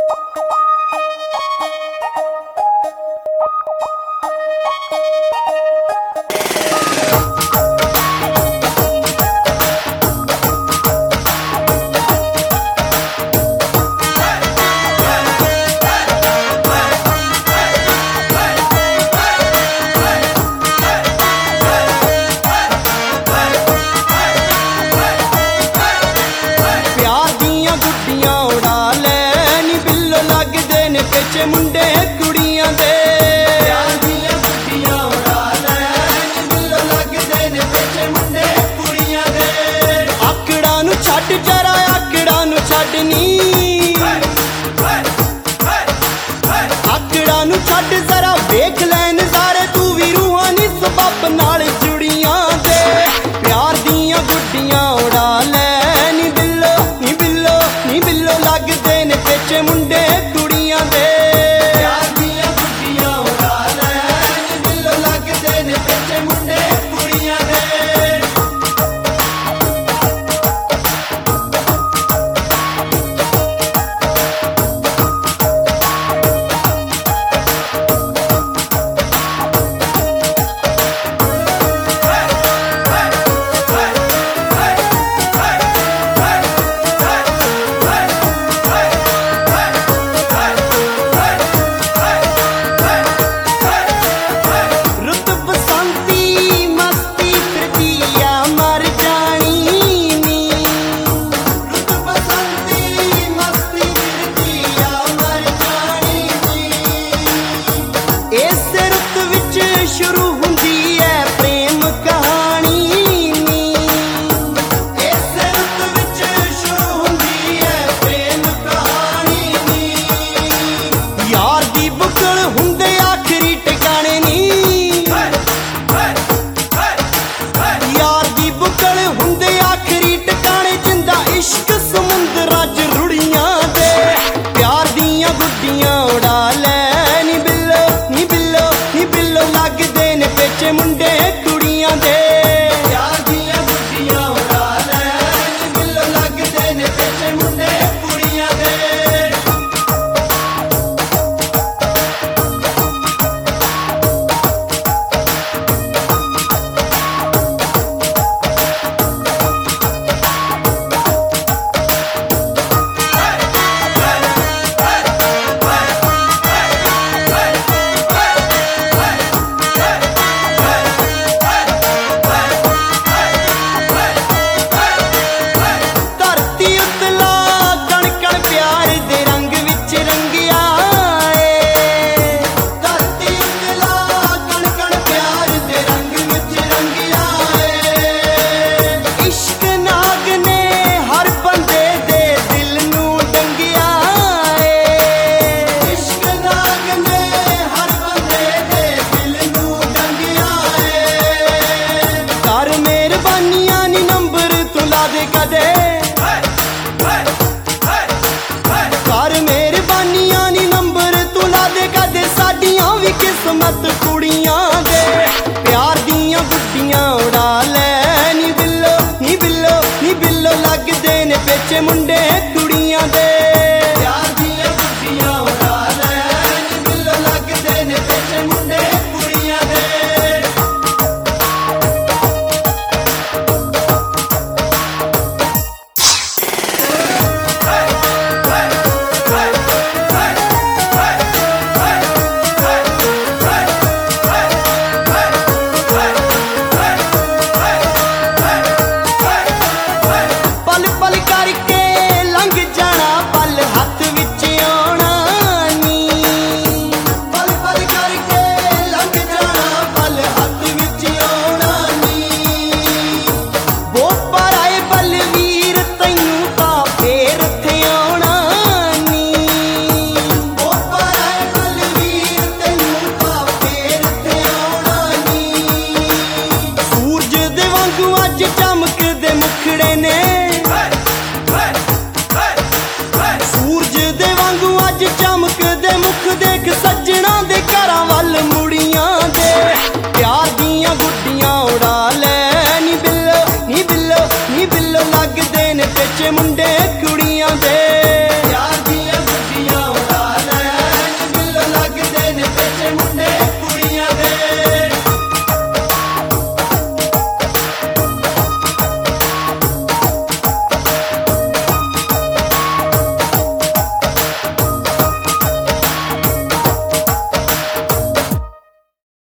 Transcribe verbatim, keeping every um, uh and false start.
मुंडे कुड़ियां दे प्यार दियां गुड्डियां उड़ा लैन दिलों लगदे ने पिछे मुंडे कुड़ियां दे आकड़ा नू छड्ड जरा आकड़ा नू छड्ड नी आकड़ा नू छड्ड जरा वेख लै नज़ारे तू भी रूहानी सबब नाल जुड़ियां दे प्यार दियां गुड्डियां उड़ा लैन दिलों नी बिल्लो नी बिल्लो लगदे ने पिछे मुंडे कुड़ियां दे शुरू हुंदी है प्रेम कहानी नी इस रुत विच शुरू हुंदी है प्रेम कहानी नी यार दी बुकल हुंदे आखरी टिकाने नी यार दी बुकल हुंदे आखरी टिकाने जिंदा इश्क समुंदरां च रुड़ियां दे प्यार दियां गुड्डियां उड़ा लै नी बिल्लो नी बिल्लो नी बिल्लो लगदे ने पिछे मुंडे कुड़ियां दे प्यार दियां गुड्डियां उड़ा लैन बिल्लो लगदे ने पिछे मुंडे कुड़ियां दे कर मेहरबानियां नी नंबर तू ला दे कदे साडियां भी किस्मत